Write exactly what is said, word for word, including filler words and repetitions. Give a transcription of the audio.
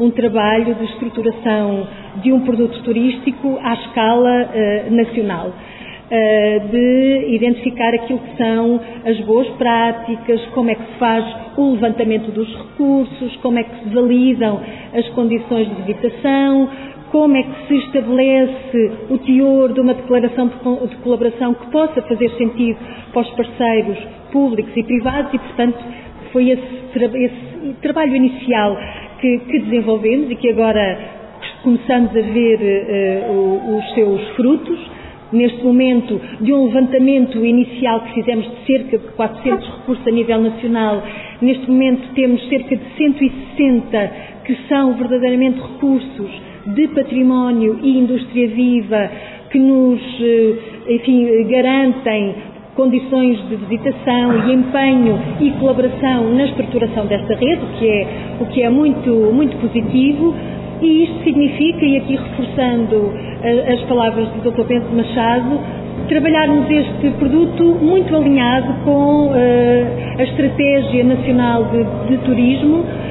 um trabalho de estruturação de um produto turístico à escala uh, nacional, uh, de identificar aquilo que são as boas práticas, como é que se faz o levantamento dos recursos, como é que se validam as condições de visitação, como é que se estabelece o teor de uma declaração de colaboração que possa fazer sentido para os parceiros públicos e privados e, portanto, foi esse, tra esse trabalho inicial que, que desenvolvemos e que agora começamos a ver uh, os seus frutos. Neste momento, de um levantamento inicial que fizemos de cerca de quatrocentos recursos a nível nacional, neste momento temos cerca de cento e sessenta que são verdadeiramente recursos de património e indústria viva que nos, enfim, garantem condições de visitação e empenho e colaboração na estruturação desta rede, o que é, o que é muito, muito positivo. E isto significa, e aqui reforçando as palavras do doutor Bento Machado, trabalharmos este produto muito alinhado com uh, a Estratégia Nacional de, de Turismo,